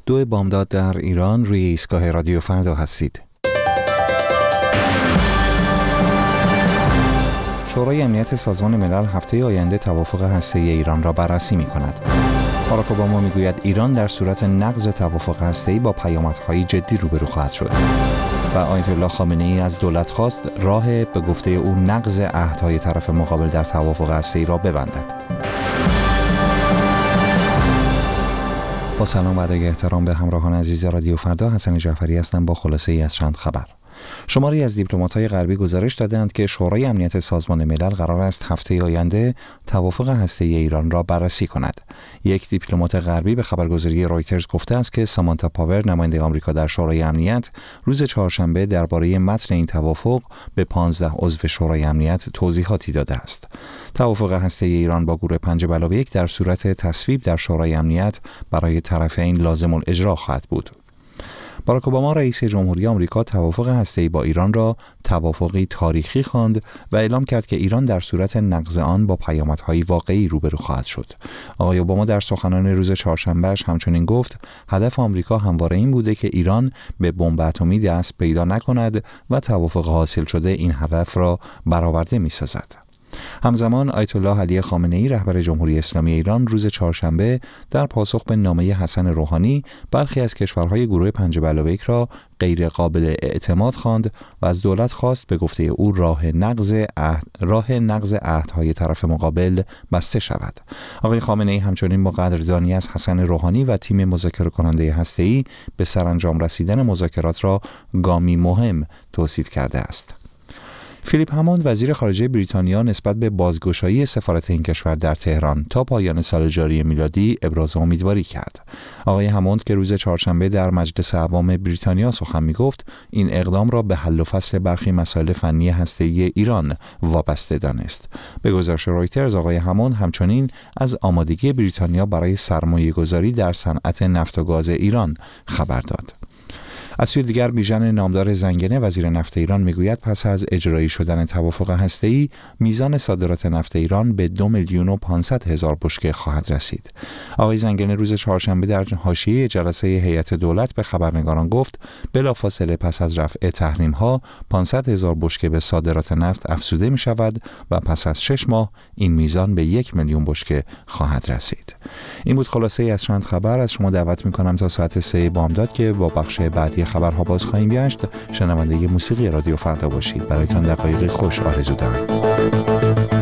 2 بامداد در ایران، روی ایستگاه رادیو فردا هستید. شورای امنیت سازمان ملل هفته آینده توافق هسته‌ای ایران را بررسی می‌کند. باراک اوباما می‌گوید ایران در صورت نقض توافق هسته‌ای با پیامدهای جدی روبرو خواهد شد. و آیت الله خامنه‌ای از دولت خواست راه به گفته او نقض عهدهای طرف مقابل در توافق هسته‌ای را ببندد. با سلام و ادای احترام به همراهان عزیز رادیو فردا، حسن جعفری هستم با خلاصه ای از چند خبر. شماری از دیپلمات‌های غربی گزارش دادند که شورای امنیت سازمان ملل قرار است هفته آینده توافق هسته‌ای ایران را بررسی کند. یک دیپلمات غربی به خبرگزاری رایترز گفته است که سامانتا پاور، نماینده آمریکا در شورای امنیت، روز چهارشنبه درباره متن این توافق به 15 عضو شورای امنیت توضیحاتی داده است. توافق هسته‌ای ایران با گروه 5+1 در صورت تصویب در شورای امنیت برای طرفین لازم الاجرا خواهد بود. باراک اوباما رئیس جمهوری آمریکا توافق هسته‌ای با ایران را توافقی تاریخی خواند و اعلام کرد که ایران در صورت نقض آن با پیامدهای واقعی روبرو خواهد شد. آقای اوباما در سخنان روز چهارشنبه‌اش همچنین گفت هدف آمریکا همواره این بوده که ایران به بمب اتمی دست پیدا نکند و توافق حاصل شده این هدف را برآورده می‌سازد. همزمان آیت الله علی خامنه‌ای، رهبر جمهوری اسلامی ایران، روز چهارشنبه در پاسخ به نامه حسن روحانی برخی از کشورهای گروه 5+1 را غیر قابل اعتماد خواند و از دولت خواست به گفته او راه نقض عهدهای طرف مقابل بسته شود. آقای خامنه‌ای همچنین با قدردانی از حسن روحانی و تیم مذاکره کننده هسته‌ای به سرانجام رسیدن مذاکرات را گامی مهم توصیف کرده است. فیلیپ هموند، وزیر خارجه بریتانیا، نسبت به بازگشایی سفارت این کشور در تهران تا پایان سال جاری میلادی ابراز امیدواری کرد. آقای هموند که روز چهارشنبه در مجلس عوام بریتانیا سخن می‌گفت، این اقدام را به حل و فصل برخی مسائل فنی هسته‌ای ایران وابسته دانست. به گزارش رایترز، آقای هموند همچنین از آمادگی بریتانیا برای سرمایه‌گذاری در صنعت نفت و گاز ایران خبر داد. از سوی دیگر، بیژن نامدار زنگنه، وزیر نفت ایران، میگوید پس از اجرایی شدن توافق هسته‌ای میزان صادرات نفت ایران به 2,500,000 بشکه خواهد رسید. آقای زنگنه روز چهارشنبه در حاشیه جلسه هیئت دولت به خبرنگاران گفت بلافاصله پس از رفع تحریم‌ها 500,000 بشکه به صادرات نفت افزوده می شود و پس از 6 ماه این میزان به 1,000,000 بشکه خواهد رسید. این بود خلاصه ای از چند خبر. از شما دعوت می کنم تا ساعت 3 بامداد که با بخش بعدی خبرها باز خواهیم گشت شنونده موسیقی رادیو فردا باشید. برایتان دقایق خوش آرزو دارم.